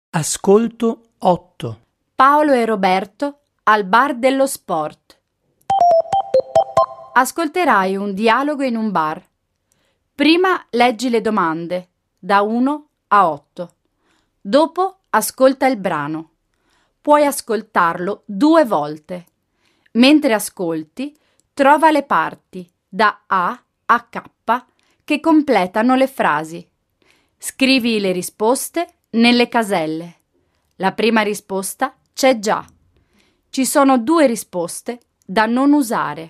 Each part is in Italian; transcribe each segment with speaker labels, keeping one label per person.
Speaker 1: Ascolto 8.
Speaker 2: Paolo e Roberto al bar dello sport. Ascolterai un dialogo in un bar. Prima leggi le domande, da 1 a 8. Dopo ascolta il brano. Puoi ascoltarlo 2 volte. Mentre ascolti, trova le parti, da A a K, che completano le frasi. Scrivi le risposte nelle caselle. La prima risposta c'è già. Ci sono 2 risposte da non usare.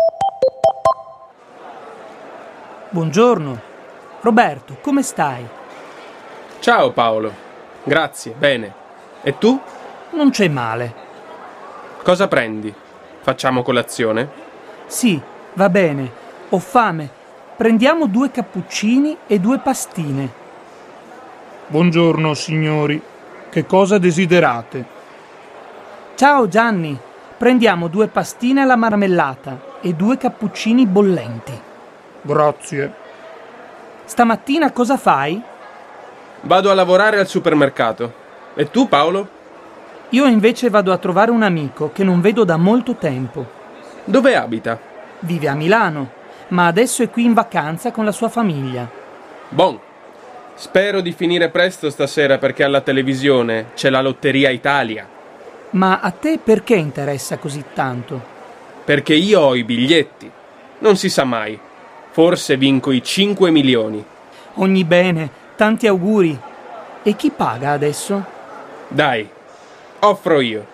Speaker 1: Buongiorno. Roberto, come stai?
Speaker 3: Ciao Paolo. Grazie, bene. E tu?
Speaker 1: Non c'è male.
Speaker 3: Cosa prendi? Facciamo colazione?
Speaker 1: Sì, va bene. Ho fame. Prendiamo 2 cappuccini e 2 pastine.
Speaker 4: Buongiorno signori, che cosa desiderate?
Speaker 1: Ciao Gianni. Prendiamo 2 pastine alla marmellata e 2 cappuccini bollenti.
Speaker 4: Grazie.
Speaker 1: Stamattina cosa fai?
Speaker 3: Vado a lavorare al supermercato. E tu, Paolo?
Speaker 1: Io invece vado a trovare un amico che non vedo da molto tempo.
Speaker 3: Dove abita?
Speaker 1: Vive a Milano, ma adesso è qui in vacanza con la sua famiglia.
Speaker 3: Bon. Spero di finire presto stasera perché alla televisione c'è la Lotteria Italia.
Speaker 1: Ma a te perché interessa così tanto?
Speaker 3: Perché io ho i biglietti. Non si sa mai. Forse vinco i 5 milioni.
Speaker 1: Ogni bene, tanti auguri. E chi paga adesso?
Speaker 3: Dai, offro io.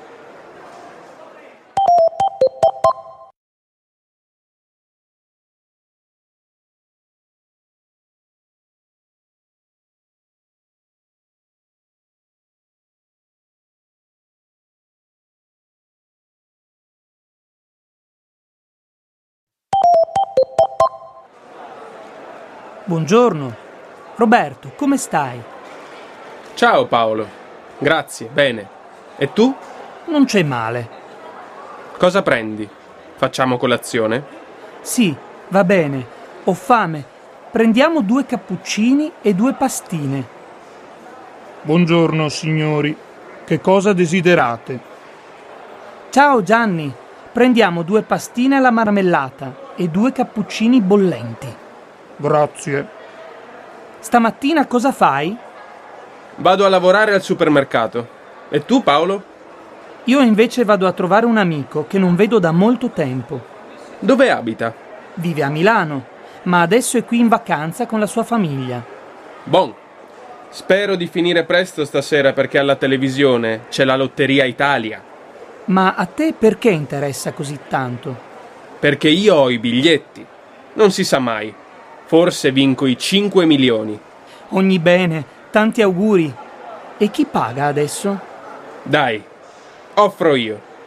Speaker 1: Buongiorno. Roberto, come stai?
Speaker 3: Ciao Paolo. Grazie, bene. E tu?
Speaker 1: Non c'è male.
Speaker 3: Cosa prendi? Facciamo colazione?
Speaker 1: Sì, va bene. Ho fame. Prendiamo 2 cappuccini e 2 pastine.
Speaker 4: Buongiorno signori, che cosa desiderate?
Speaker 1: Ciao Gianni. Prendiamo 2 pastine alla marmellata e 2 cappuccini bollenti.
Speaker 4: Grazie.
Speaker 1: Stamattina cosa fai?
Speaker 3: Vado a lavorare al supermercato. E tu, Paolo?
Speaker 1: Io invece vado a trovare un amico che non vedo da molto tempo.
Speaker 3: Dove abita?
Speaker 1: Vive a Milano, ma adesso è qui in vacanza con la sua famiglia.
Speaker 3: Bon. Spero di finire presto stasera perché alla televisione c'è la Lotteria Italia.
Speaker 1: Ma a te perché interessa così tanto?
Speaker 3: Perché io ho i biglietti. Non si sa mai. Forse vinco i 5 milioni.
Speaker 1: Ogni bene, tanti auguri. E chi paga adesso?
Speaker 3: Dai, offro io.